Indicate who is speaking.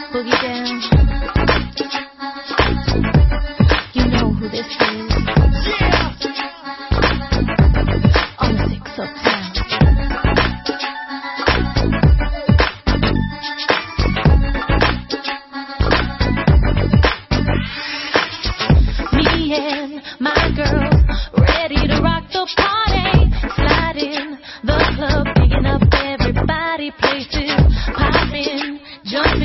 Speaker 1: boogie down. You know who this is. Yeah. On the 6 Uptown. Me and my girl, ready to rock the party. Slide in the club, picking up everybody, places popping, jump